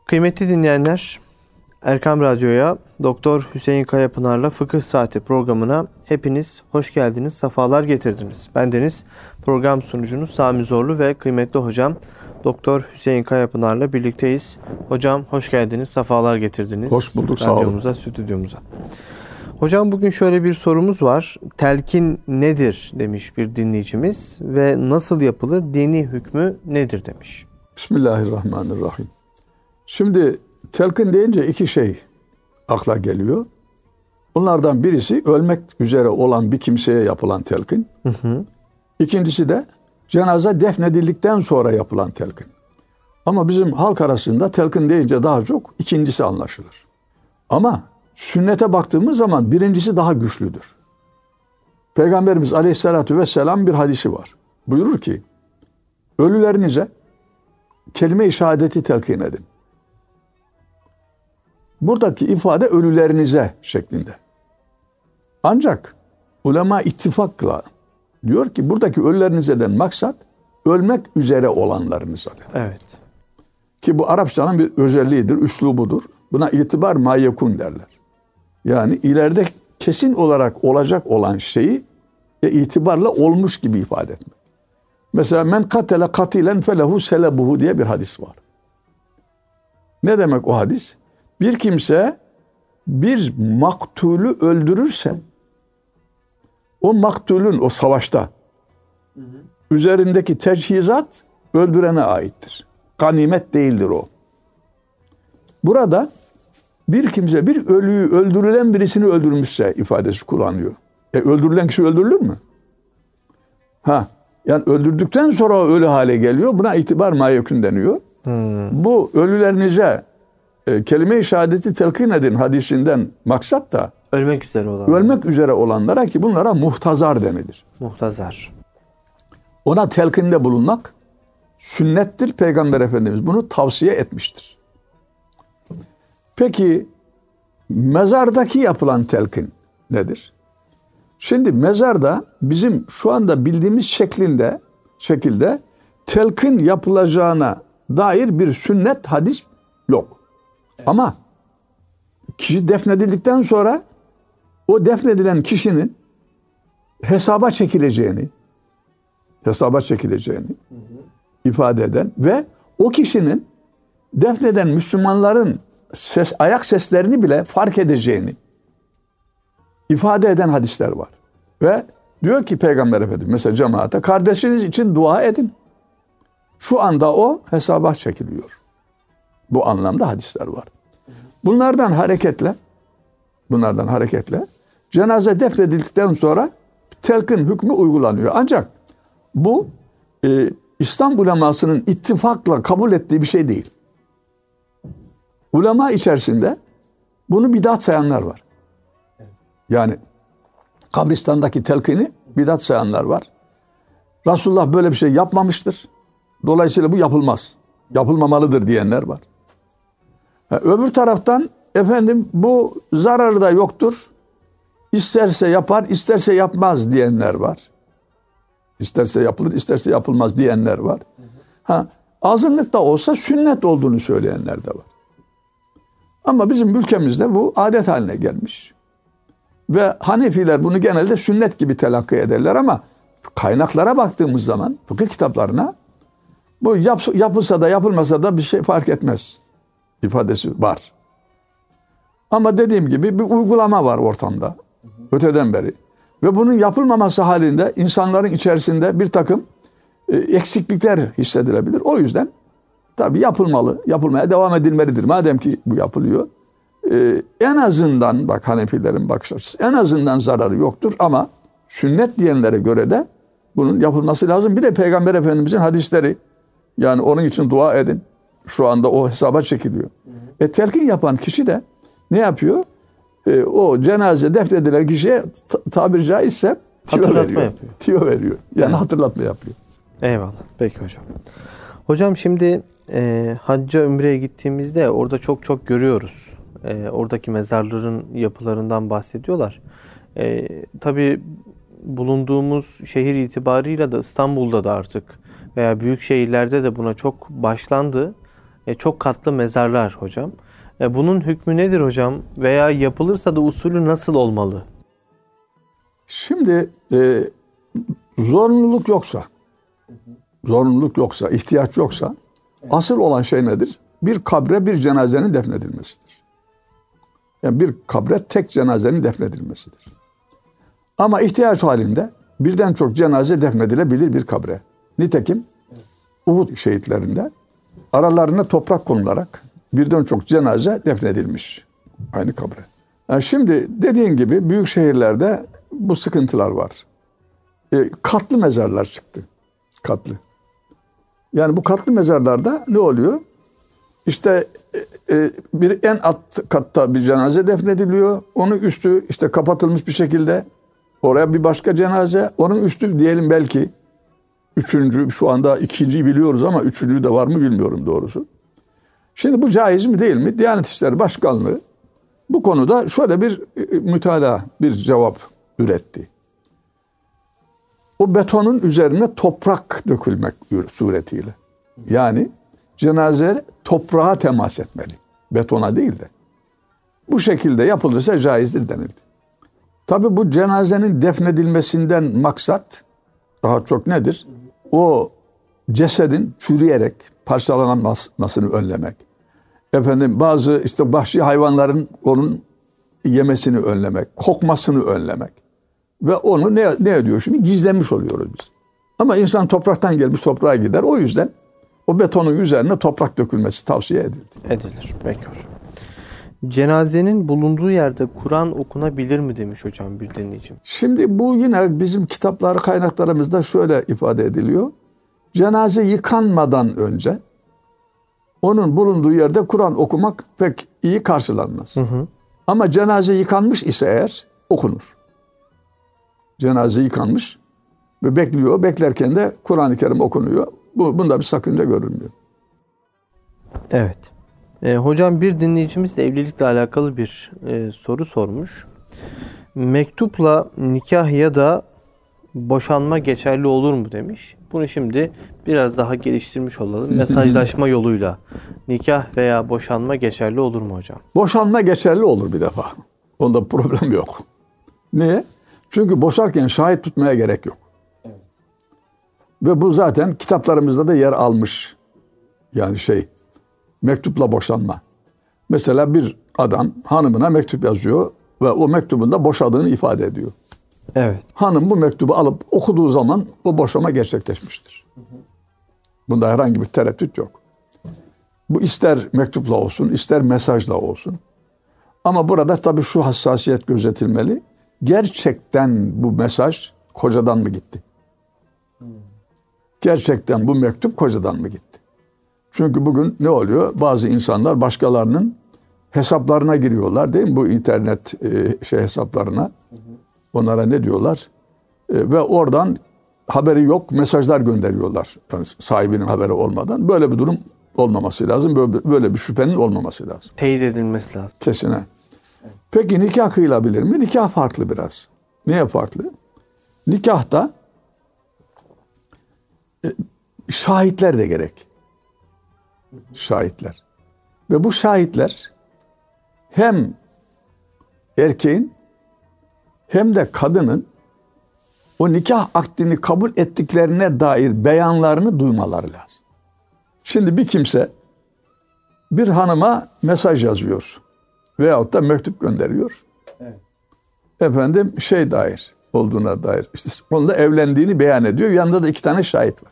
Kıymetli dinleyenler, Erkam Radyo'ya Doktor Hüseyin Kayapınar'la Fıkıh Saati programına hepiniz hoş geldiniz, sefalar getirdiniz. Bendeniz program sunucunuz Sami Zorlu ve kıymetli hocam Doktor Hüseyin Kayapınar'la birlikteyiz. Hocam hoş geldiniz, sefalar getirdiniz. Hoş bulduk, sağ olun. Radyomuza, stüdyomuza. Hocam bugün şöyle bir sorumuz var. Telkin nedir demiş bir dinleyicimiz ve nasıl yapılır, dini hükmü nedir demiş. Bismillahirrahmanirrahim. Şimdi telkin deyince iki şey akla geliyor. Bunlardan birisi ölmek üzere olan bir kimseye yapılan telkin. İkincisi de cenaze defnedildikten sonra yapılan telkin. Ama bizim halk arasında telkin deyince daha çok ikincisi anlaşılır. Ama sünnete baktığımız zaman birincisi daha güçlüdür. Peygamberimiz Aleyhisselatü Vesselam bir hadisi var. Buyurur ki, ölülerinize kelime-i şehadeti telkin edin. Buradaki ifade ölülerinize şeklinde. Ancak ulema ittifakla diyor ki buradaki ölülerinizden maksat ölmek üzere olanlarınızadır. Evet. Ki bu Arapçanın bir özelliğidir, üslubudur. Buna itibar mayekun derler. Yani ileride kesin olarak olacak olan şeyi itibarla olmuş gibi ifade etmek. Mesela men katele katilen felehu selebuhu diye bir hadis var. Ne demek o hadis? Bir kimse bir maktulü öldürürse o maktulün o savaşta üzerindeki teçhizat öldürene aittir. Ganimet değildir o. Burada bir kimse bir ölüyü öldürülen birisini öldürmüşse ifadesi kullanıyor. Öldürülen kişi öldürülür mü? Yani öldürdükten sonra ölü hale geliyor. Buna itibar mayekün deniyor. Bu ölülerinize kelime-i şehadeti telkin edin hadisinden maksat da ölmek üzere olanlara ki bunlara muhtazar denilir. Muhtazar. Ona telkinde bulunmak sünnettir. Peygamber Efendimiz bunu tavsiye etmiştir. Peki mezardaki yapılan telkin nedir? Şimdi mezarda bizim şu anda bildiğimiz şekilde telkin yapılacağına dair bir sünnet hadis yok. Evet. Ama kişi defnedildikten sonra o defnedilen kişinin hesaba çekileceğini ifade eden ve o kişinin defneden Müslümanların ayak seslerini bile fark edeceğini ifade eden hadisler var. Ve diyor ki Peygamber Efendimiz mesela cemaate kardeşiniz için dua edin. Şu anda o hesaba çekiliyor. Bu anlamda hadisler var. Bunlardan hareketle cenaze defnedildikten sonra telkin hükmü uygulanıyor. Ancak bu İslam ulemasının ittifakla kabul ettiği bir şey değil. Ulema içerisinde bunu bidat sayanlar var. Yani kabristandaki telkini bidat sayanlar var. Resulullah böyle bir şey yapmamıştır. Dolayısıyla bu yapılmaz. Yapılmamalıdır diyenler var. Öbür taraftan bu zararı da yoktur. İsterse yapar, isterse yapmaz diyenler var. İsterse yapılır, isterse yapılmaz diyenler var. Azınlık da olsa sünnet olduğunu söyleyenler de var. Ama bizim ülkemizde bu adet haline gelmiş. Ve Hanefiler bunu genelde sünnet gibi telakki ederler ama kaynaklara baktığımız zaman fıkıh kitaplarına bu yapılsa da yapılmasa da bir şey fark etmez ifadesi var. Ama dediğim gibi bir uygulama var ortamda öteden beri. Ve bunun yapılmaması halinde insanların içerisinde bir takım eksiklikler hissedilebilir. O yüzden tabii yapılmaya devam edilmelidir. Madem ki bu yapılıyor. En azından bak Hanefilerin bakış açısı en azından zararı yoktur ama sünnet diyenlere göre de bunun yapılması lazım. Bir de Peygamber Efendimizin hadisleri yani onun için dua edin. Şu anda o hesaba çekiliyor. Telkin yapan kişi de ne yapıyor? O cenaze defnedilen kişiye tabiri caizse tiyo veriyor. Yani hatırlatma yapıyor. Eyvallah. Peki hocam. Hocam şimdi hacca ümreye gittiğimizde orada çok görüyoruz. Oradaki mezarların yapılarından bahsediyorlar. Tabii bulunduğumuz şehir itibarıyla da İstanbul'da da artık veya büyük şehirlerde de buna çok başlandı. çok katlı mezarlar hocam. Bunun hükmü nedir hocam? Veya yapılırsa da usulü nasıl olmalı? Şimdi zorunluluk yoksa, ihtiyaç yoksa asıl olan şey nedir? Bir kabre bir cenazenin defnedilmesidir. Yani bir kabre tek cenazenin defnedilmesidir. Ama ihtiyaç halinde birden çok cenaze defnedilebilir bir kabre. Nitekim Uhud şehitlerinde aralarına toprak konularak birden çok cenaze defnedilmiş aynı kabre. Yani şimdi dediğin gibi büyük şehirlerde bu sıkıntılar var. Katlı mezarlar çıktı. Katlı. Yani bu katlı mezarlarda ne oluyor? İşte bir en alt katta bir cenaze defnediliyor. Onun üstü işte kapatılmış bir şekilde. Oraya bir başka cenaze. Onun üstü diyelim belki üçüncü, şu anda ikinciyi biliyoruz ama üçüncü de var mı bilmiyorum doğrusu. Şimdi bu caiz mi değil mi? Diyanet İşleri Başkanlığı bu konuda şöyle bir mütalaa, bir cevap üretti. O betonun üzerine toprak dökülmek suretiyle. Yani cenaze toprağa temas etmeli. Betona değil de. Bu şekilde yapılırsa caizdir denildi. Tabi bu cenazenin defnedilmesinden maksat daha çok nedir? O cesedin çürüyerek parçalanmasını önlemek. Bazı işte vahşi hayvanların onun yemesini önlemek, kokmasını önlemek. Ve onu ne ediyor şimdi? Gizlemiş oluyoruz biz. Ama insan topraktan gelmiş toprağa gider. O yüzden o betonun üzerine toprak dökülmesi tavsiye edildi. Edilir. Peki hocam. Cenazenin bulunduğu yerde Kur'an okunabilir mi demiş hocam bir dinleyicim. Şimdi bu yine bizim kaynaklarımızda şöyle ifade ediliyor. Cenaze yıkanmadan önce onun bulunduğu yerde Kur'an okumak pek iyi karşılanmaz. Ama cenaze yıkanmış ise eğer okunur. Cenaze yıkanmış ve bekliyor. Beklerken de Kur'an-ı Kerim okunuyor. Bunda bir sakınca görülmüyor. Evet. Hocam bir dinleyicimiz de evlilikle alakalı bir soru sormuş. Mektupla nikah ya da boşanma geçerli olur mu demiş. Bunu şimdi biraz daha geliştirmiş olalım. Mesajlaşma yoluyla nikah veya boşanma geçerli olur mu hocam? Boşanma geçerli olur bir defa. Onda problem yok. Niye? Çünkü boşarken şahit tutmaya gerek yok. Evet. Ve bu zaten kitaplarımızda da yer almış. Yani mektupla boşanma. Mesela bir adam hanımına mektup yazıyor ve o mektubunda boşadığını ifade ediyor. Evet. Hanım bu mektubu alıp okuduğu zaman o boşama gerçekleşmiştir. Bunda herhangi bir tereddüt yok. Bu ister mektupla olsun, ister mesajla olsun. Ama burada tabii şu hassasiyet gözetilmeli. Gerçekten bu mesaj kocadan mı gitti? Gerçekten bu mektup kocadan mı gitti? Çünkü bugün ne oluyor? Bazı insanlar başkalarının hesaplarına giriyorlar değil mi? Bu internet hesaplarına. Onlara ne diyorlar? Ve oradan haberi yok mesajlar gönderiyorlar. Yani sahibinin haberi olmadan. Böyle bir durum olmaması lazım. Böyle bir şüphenin olmaması lazım. Teyit edilmesi lazım. Kesine. Peki nikah kıyılabilir mi? Nikah farklı biraz. Niye farklı? Nikahta şahitler de gerek. Şahitler. Ve bu şahitler hem erkeğin hem de kadının o nikah akdini kabul ettiklerine dair beyanlarını duymaları lazım. Şimdi bir kimse bir hanıma mesaj yazıyor veyahut da mektup gönderiyor. Evet. Olduğuna dair. İşte onunla evlendiğini beyan ediyor. Yanında da 2 tane şahit var.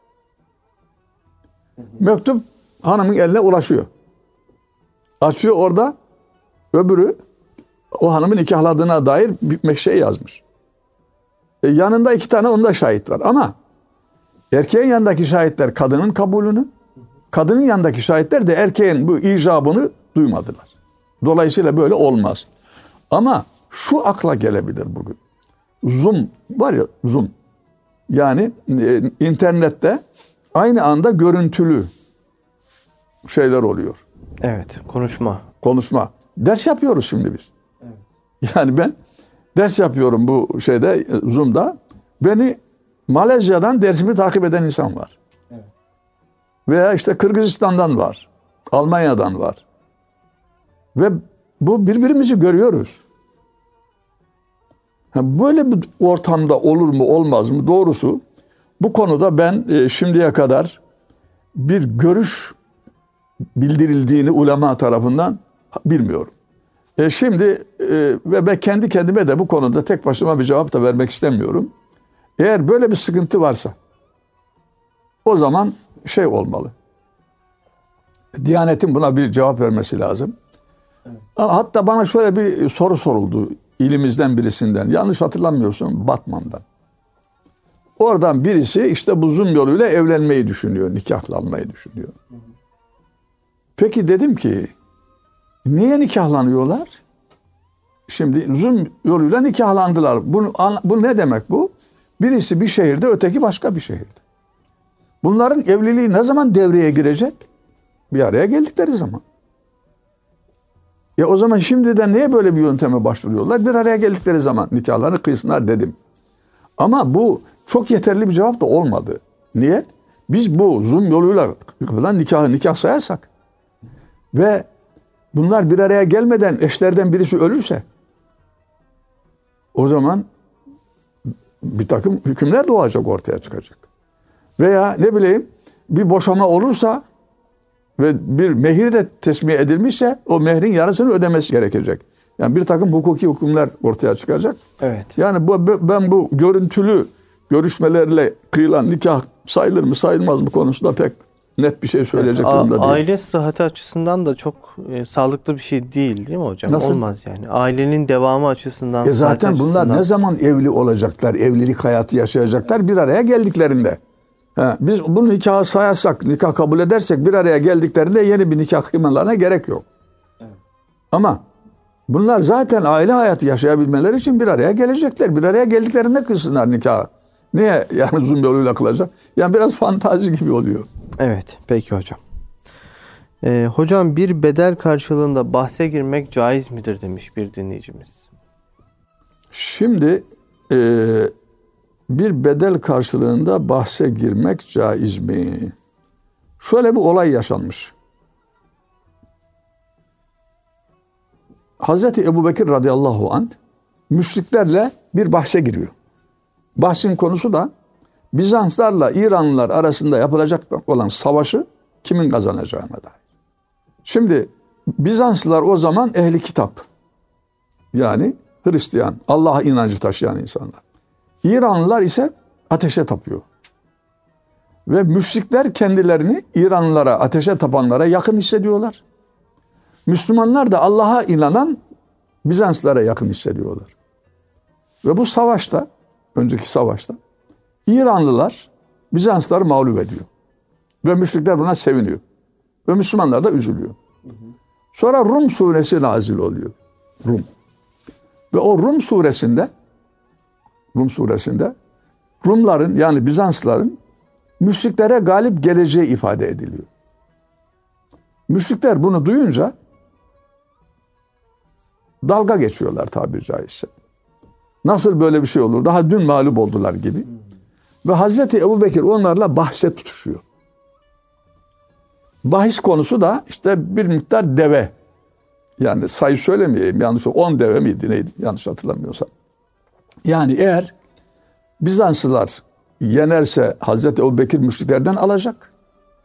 Mektup hanımın eline ulaşıyor. Açıyor orada öbürü o hanımın nikahladığına dair bir şey yazmış. Yanında 2 tane onda şahit var. Ama erkeğin yanındaki şahitler kadının kabulünü, kadının yanındaki şahitler de erkeğin bu icabını duymadılar. Dolayısıyla böyle olmaz. Ama şu akla gelebilir bugün. Zoom var ya, Zoom. Yani internette aynı anda görüntülü şeyler oluyor. Evet, Konuşma. Ders yapıyoruz şimdi biz. Evet. Yani ben ders yapıyorum bu Zoom'da. Beni Malezya'dan dersimi takip eden insan var. Evet. Veya işte Kırgızistan'dan var. Almanya'dan var. Ve bu birbirimizi görüyoruz. Böyle bir ortamda olur mu olmaz mı? Doğrusu bu konuda ben şimdiye kadar bir görüş bildirildiğini ulema tarafından bilmiyorum. Şimdi ve ben kendi kendime de bu konuda tek başıma bir cevap da vermek istemiyorum. Eğer böyle bir sıkıntı varsa o zaman şey olmalı. Diyanetin buna bir cevap vermesi lazım. Evet. Hatta bana şöyle bir soru soruldu ilimizden birisinden. Yanlış hatırlamıyorsun, Batman'dan. Oradan birisi işte bu Zoom yoluyla evlenmeyi düşünüyor, nikahlanmayı düşünüyor. Peki dedim ki niye nikahlanıyorlar? Şimdi Zoom yoluyla nikahlandılar. Bu ne demek bu? Birisi bir şehirde, öteki başka bir şehirde. Bunların evliliği ne zaman devreye girecek? Bir araya geldikleri zaman. O zaman şimdiden niye böyle bir yönteme başvuruyorlar? Bir araya geldikleri zaman nikahlarını kıysınlar dedim. Ama bu çok yeterli bir cevap da olmadı. Niye? Biz bu Zoom yoluyla nikah sayarsak ve bunlar bir araya gelmeden eşlerden birisi ölürse o zaman bir takım hükümler doğacak, ortaya çıkacak. Veya ne bileyim bir boşama olursa ve bir mehir de tesmih edilmişse o mehrin yarısını ödemesi gerekecek. Yani bir takım hukuki hükümler ortaya çıkacak. Evet. Yani ben bu görüntülü görüşmelerle kıyılan nikah sayılır mı sayılmaz mı konusunda pek net bir şey söyleyecek durumda değil. Aile sıhhati açısından da çok sağlıklı bir şey değil mi hocam? Nasıl? Olmaz yani. Ailenin devamı açısından. Zaten bunlar ne zaman evli olacaklar, evlilik hayatı yaşayacaklar? Bir araya geldiklerinde. Biz bunu nikahı sayarsak, nikah kabul edersek bir araya geldiklerinde yeni bir nikah kıymalarına gerek yok. Evet. Ama bunlar zaten aile hayatı yaşayabilmeleri için bir araya gelecekler. Bir araya geldiklerinde kılsınlar nikahı. Niye yani Zoom yoluyla kılacak? Yani biraz fantazi gibi oluyor. Evet, peki hocam. Hocam bir bedel karşılığında bahse girmek caiz midir demiş bir dinleyicimiz. Şimdi bir bedel karşılığında bahse girmek caiz mi? Şöyle bir olay yaşanmış. Hazreti Ebubekir radıyallahu anh müşriklerle bir bahse giriyor. Bahsin konusu da Bizanslarla İranlılar arasında yapılacak olan savaşı kimin kazanacağına dair. Şimdi Bizanslılar o zaman ehli kitap. Yani Hristiyan, Allah'a inancı taşıyan insanlar. İranlılar ise ateşe tapıyor. Ve müşrikler kendilerini İranlılara, ateşe tapanlara yakın hissediyorlar. Müslümanlar da Allah'a inanan Bizanslara yakın hissediyorlar. Ve bu savaşta, önceki savaşta İranlılar Bizansları mağlup ediyor. Ve müşrikler buna seviniyor. Ve Müslümanlar da üzülüyor. Sonra Rum suresi nazil oluyor. Rum. Ve o Rum suresinde Rumların yani Bizansların müşriklere galip geleceği ifade ediliyor. Müşrikler bunu duyunca dalga geçiyorlar tabiri caizse. Nasıl böyle bir şey olur? Daha dün mağlup oldular gibi. Ve Hazreti Ebubekir onlarla bahse tutuşuyor. Bahis konusu da işte bir miktar deve. Yani sayı söylemeyeyim yanlış. 10 deve miydi neydi yanlış hatırlamıyorsam. Yani eğer Bizanslılar yenerse Hazreti Ebubekir müşriklerden alacak.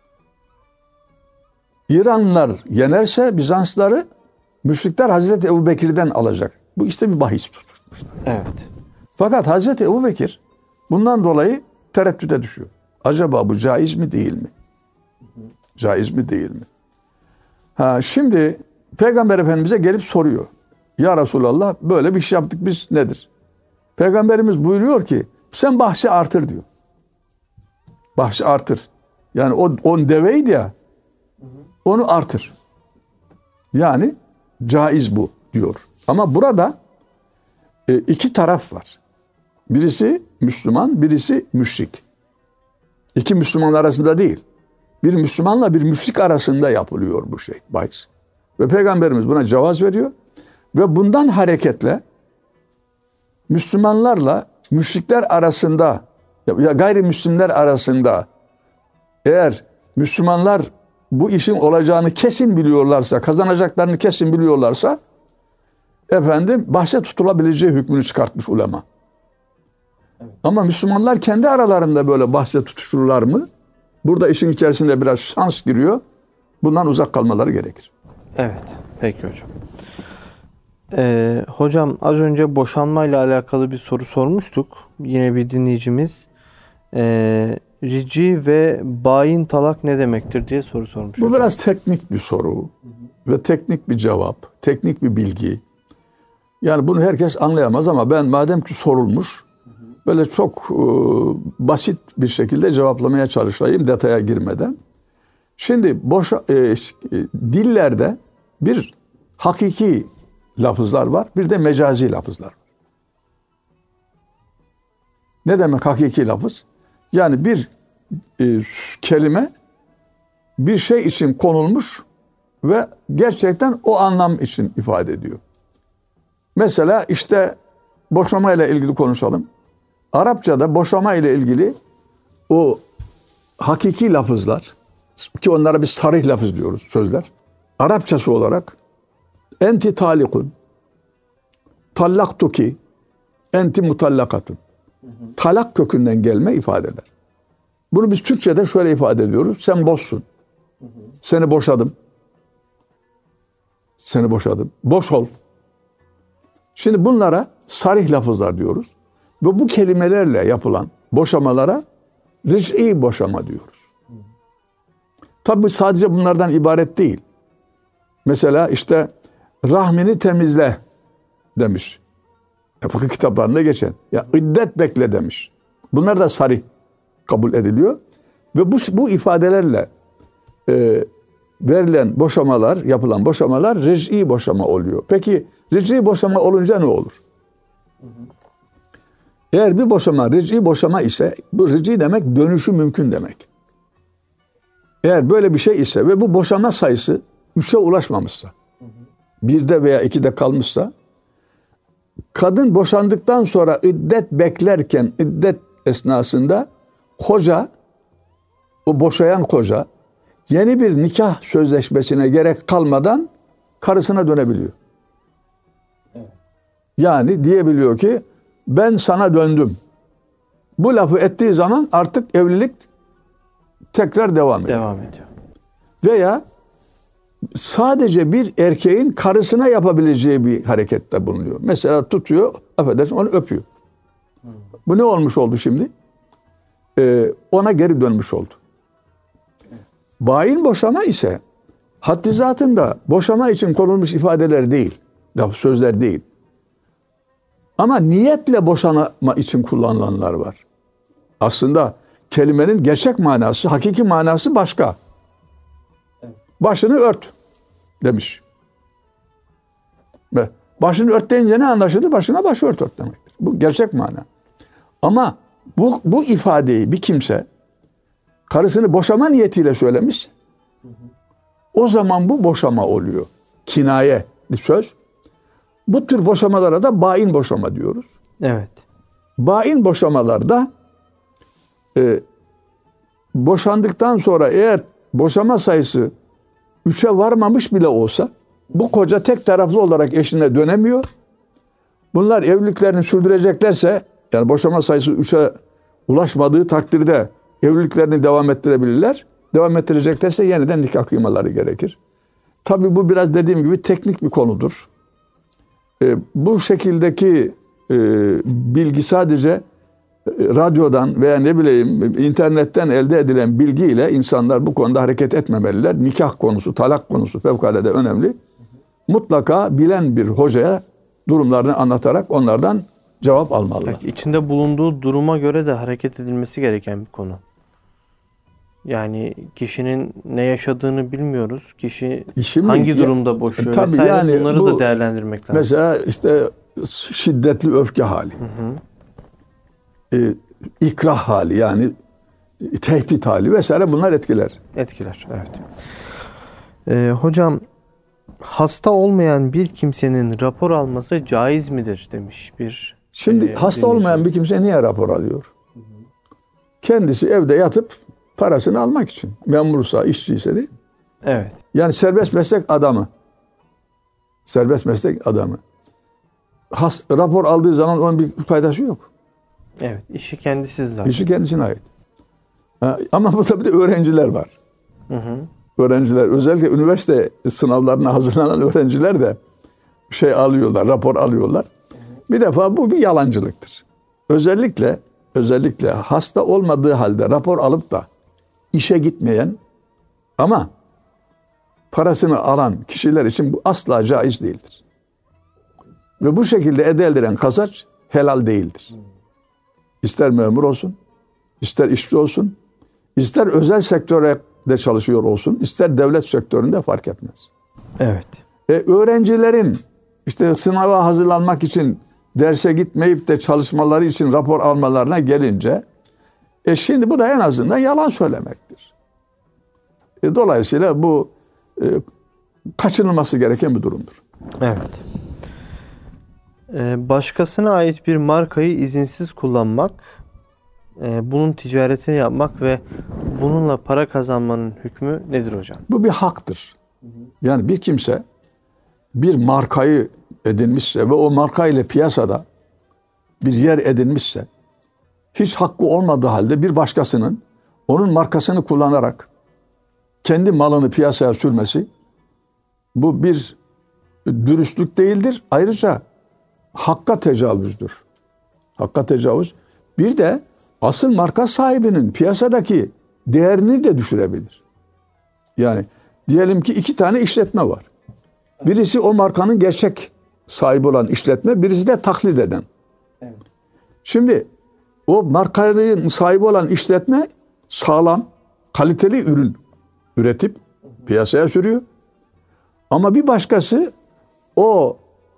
İranlılar yenerse Bizanslıları müşrikler Hazreti Ebubekir'den alacak. Bu işte bir bahis tutmuşlar. Evet. Fakat Hazreti Ebubekir bundan dolayı tereddüte düşüyor. Acaba bu caiz mi değil mi? Caiz mi değil mi? Şimdi Peygamber Efendimiz'e gelip soruyor. Ya Resulallah böyle bir şey yaptık biz nedir? Peygamberimiz buyuruyor ki sen bahsi artır diyor. Bahsi artır. Yani o deveydi ya onu artır. Yani caiz bu diyor. Ama burada iki taraf var. Birisi Müslüman, birisi müşrik. İki Müslüman arasında değil. Bir Müslümanla bir müşrik arasında yapılıyor bu şey, bahis. Ve Peygamberimiz buna cevaz veriyor. Ve bundan hareketle Müslümanlarla müşrikler arasında ya gayrimüslimler arasında eğer Müslümanlar bu işin olacağını kesin biliyorlarsa, kazanacaklarını kesin biliyorlarsa bahse tutulabileceği hükmünü çıkartmış ulema. Evet. Ama Müslümanlar kendi aralarında böyle bahse tutuşurlar mı? Burada işin içerisinde biraz şans giriyor. Bundan uzak kalmaları gerekir. Evet. Peki hocam. Hocam az önce boşanmayla alakalı bir soru sormuştuk. Yine bir dinleyicimiz. Rici ve bayin talak ne demektir diye soru sormuş. Bu hocam. biraz teknik bir soru ve teknik bir cevap, teknik bir bilgi. Yani bunu herkes anlayamaz ama ben madem ki sorulmuş, böyle çok basit bir şekilde cevaplamaya çalışayım detaya girmeden. Şimdi dillerde bir hakiki lafızlar var, bir de mecazi lafızlar var. Ne demek hakiki lafız? Yani bir kelime bir şey için konulmuş ve gerçekten o anlam için ifade ediyor. Mesela işte boşama ile ilgili konuşalım. Arapçada boşama ile ilgili o hakiki lafızlar, ki onlara biz sarih lafız diyoruz sözler. Arapçası olarak enti talikun, tallaktuki, enti mutallakatun. Talak kökünden gelme ifadeler. Bunu biz Türkçe'de şöyle ifade ediyoruz. Sen boşsun. Seni boşadım. Seni boşadım. Boş ol. Şimdi bunlara sarih lafızlar diyoruz. Ve bu kelimelerle yapılan boşamalara ric'i boşama diyoruz. Tabi sadece bunlardan ibaret değil. Mesela işte rahmini temizle demiş. Fıkıh kitaplarında geçen. Ya iddet bekle demiş. Bunlar da sarih kabul ediliyor. Ve bu ifadelerle verilen boşamalar, yapılan boşamalar ric'i boşama oluyor. Peki ric'i boşama olunca ne olur? Eğer bir boşama ric'i boşama ise, bu ric'i demek dönüşü mümkün demek. Eğer böyle bir şey ise ve bu boşama sayısı 3'e ulaşmamışsa, 1'de veya 2'de kalmışsa, kadın boşandıktan sonra iddet beklerken, iddet esnasında koca, o boşayan koca yeni bir nikah sözleşmesine gerek kalmadan karısına dönebiliyor. Yani diyebiliyor ki ben sana döndüm. Bu lafı ettiği zaman artık evlilik tekrar devam ediyor. Veya sadece bir erkeğin karısına yapabileceği bir harekette bulunuyor. Mesela tutuyor, affedersin, onu öpüyor. Bu ne olmuş oldu şimdi? Ona geri dönmüş oldu. Bayin boşama ise haddi zatında boşama için konulmuş ifadeler değil, sözler değil. Ama niyetle boşanma için kullanılanlar var. Aslında kelimenin gerçek manası, hakiki manası başka. Başını ört demiş. Ve başını ört deyince ne anlaşılır? Başına başört demektir. Bu gerçek mana. Ama bu ifadeyi bir kimse karısını boşama niyetiyle söylemiş, o zaman bu boşama oluyor. Kinaye bir söz. Bu tür boşamalara da bain boşama diyoruz. Evet. Bain boşamalarda boşandıktan sonra eğer boşama sayısı 3'e varmamış bile olsa bu koca tek taraflı olarak eşine dönemiyor. Bunlar evliliklerini sürdüreceklerse, yani boşama sayısı 3'e ulaşmadığı takdirde evliliklerini devam ettirebilirler. Devam ettireceklerse yeniden nikah kıymaları gerekir. Tabii bu biraz dediğim gibi teknik bir konudur. Bu şekildeki bilgi sadece radyodan veya ne bileyim internetten elde edilen bilgiyle insanlar bu konuda hareket etmemeliler. Nikah konusu, talak konusu fevkalade önemli. Mutlaka bilen bir hocaya durumlarını anlatarak onlardan cevap almalılar. İçinde bulunduğu duruma göre de hareket edilmesi gereken bir konu. Yani kişinin ne yaşadığını bilmiyoruz. Kişi hangi durumda boşuyor vesaire, yani bunları da değerlendirmek lazım. Mesela işte şiddetli öfke hali. İkrah hali, yani tehdit hali vesaire, bunlar etkiler. Etkiler, evet. Hocam, hasta olmayan bir kimsenin rapor alması caiz midir demiş bir. Şimdi hasta olmayan bir kimse niye rapor alıyor? Kendisi evde yatıp parasını almak için. Memursa, işçiyse değil. Evet. Yani serbest meslek adamı. Serbest meslek adamı. Rapor aldığı zaman onun bir faydası yok. Evet. İşi kendisi zaten. İşi kendisine ait. Ama burada bir de öğrenciler var. Hı hı. Öğrenciler, özellikle üniversite sınavlarına hazırlanan öğrenciler de şey alıyorlar, rapor alıyorlar. Bir defa bu bir yalancılıktır. Özellikle hasta olmadığı halde rapor alıp da işe gitmeyen ama parasını alan kişiler için bu asla caiz değildir. Ve bu şekilde elde edilen kazanç helal değildir. İster memur olsun, ister işçi olsun, ister özel sektörde çalışıyor olsun, ister devlet sektöründe fark etmez. Evet. Öğrencilerin işte sınava hazırlanmak için derse gitmeyip de çalışmaları için rapor almalarına gelince şimdi bu da en azından yalan söylemektir. Dolayısıyla bu kaçınılması gereken bir durumdur. Evet. Başkasına ait bir markayı izinsiz kullanmak, bunun ticaretini yapmak ve bununla para kazanmanın hükmü nedir hocam? Bu bir haktır. Yani bir kimse bir markayı edinmişse ve o markayla piyasada bir yer edinmişse, hiç hakkı olmadığı halde bir başkasının onun markasını kullanarak kendi malını piyasaya sürmesi, bu bir dürüstlük değildir. Ayrıca hakka tecavüzdür. Hakka tecavüz. Bir de asıl marka sahibinin piyasadaki değerini de düşürebilir. Yani diyelim ki 2 tane işletme var. Birisi o markanın gerçek sahibi olan işletme, birisi de taklit eden. Evet. Şimdi o markanın sahibi olan işletme sağlam, kaliteli ürün üretip piyasaya sürüyor. Ama bir başkası o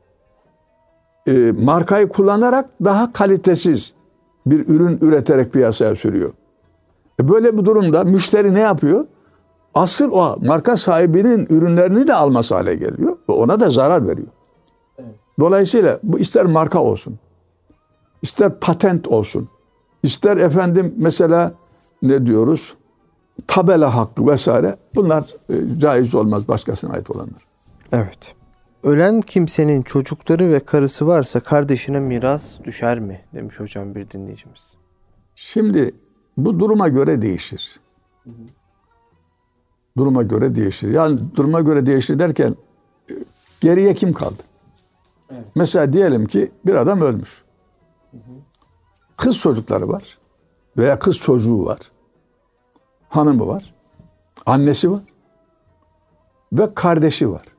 markayı kullanarak daha kalitesiz bir ürün üreterek piyasaya sürüyor. Böyle bir durumda müşteri ne yapıyor? Asıl o marka sahibinin ürünlerini de alması hale geliyor ve ona da zarar veriyor. Evet. Dolayısıyla bu ister marka olsun, ister patent olsun, ister efendim mesela ne diyoruz? Tabela hakkı vesaire, bunlar caiz olmaz, başkasına ait olanlar. Evet. Ölen kimsenin çocukları ve karısı varsa kardeşine miras düşer mi? Demiş hocam bir dinleyicimiz. Şimdi bu duruma göre değişir. Hı hı. Duruma göre değişir. Yani duruma göre değişir derken geriye kim kaldı? Evet. Mesela diyelim ki bir adam ölmüş. Hı hı. Kız çocukları var veya kız çocuğu var. Hanımı var. Annesi var. Ve kardeşi var.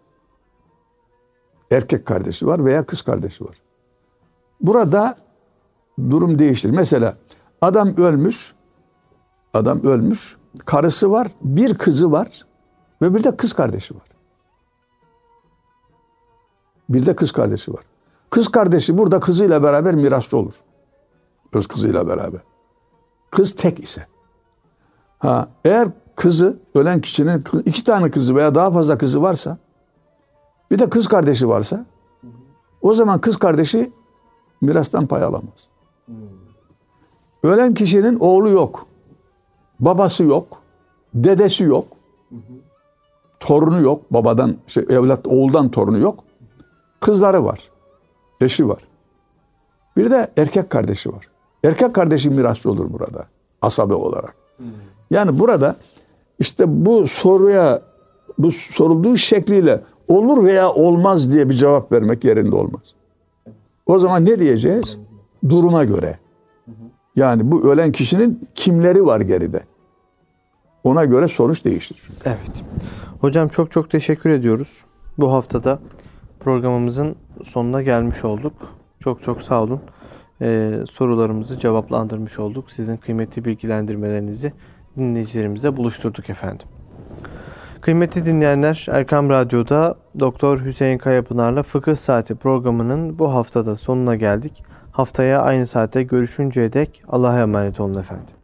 Erkek kardeşi var veya kız kardeşi var. Burada durum değişir. Mesela adam ölmüş. Karısı var, bir kızı var ve bir de kız kardeşi var. Kız kardeşi burada kızıyla beraber mirasçı olur. Öz kızıyla beraber. Kız tek ise. Eğer kızı, ölen kişinin 2 tane kızı veya daha fazla kızı varsa, bir de kız kardeşi varsa, o zaman kız kardeşi mirastan pay alamaz. Ölen kişinin oğlu yok. Babası yok. Dedesi yok. Torunu yok. Babadan, oğuldan torunu yok. Kızları var. Eşi var. Bir de erkek kardeşi var. Erkek kardeşi mirasçı olur burada. Asabe olarak. Yani burada işte bu sorulduğu şekliyle olur veya olmaz diye bir cevap vermek yerinde olmaz. O zaman ne diyeceğiz? Duruma göre. Yani bu ölen kişinin kimleri var geride? Ona göre sonuç değişir. Evet. Hocam çok teşekkür ediyoruz. Bu haftada programımızın sonuna gelmiş olduk. Çok sağ olun. Sorularımızı cevaplandırmış olduk. Sizin kıymetli bilgilendirmelerinizi dinleyicilerimize buluşturduk efendim. Kıymetli dinleyenler, Erkam Radyo'da Doktor Hüseyin Kayapınar'la Fıkıh Saati programının bu haftada sonuna geldik. Haftaya aynı saatte görüşünceye dek Allah'a emanet olun efendim.